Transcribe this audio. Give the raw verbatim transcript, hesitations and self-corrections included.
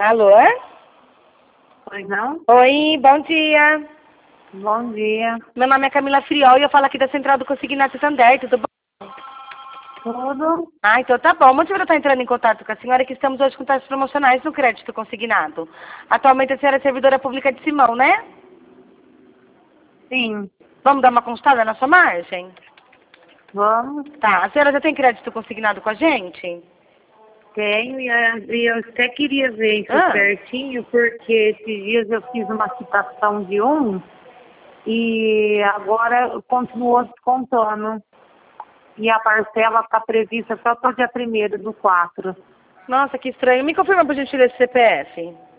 Alô? Pois não? Oi, bom dia. Bom dia. Meu nome é Camila Friol e eu falo aqui da Central do Consignado Santander, tudo bom? Tudo? Ah, então tá bom. O motivo de eu estar entrando em contato com a senhora é que estamos hoje com taxas promocionais no crédito consignado. Atualmente a senhora é servidora pública de Simão, né? Sim. Vamos dar uma consultada na sua margem? Vamos. Tá. A senhora já tem crédito consignado com a gente? Tenho e eh, e eu até queria ver isso Ah. certinho, porque esses dias eu fiz uma quitação de um e agora continuou descontando. E a parcela está prevista só para o dia primeiro do quatro. Nossa, que estranho. Me confirma por gentileza o C P F.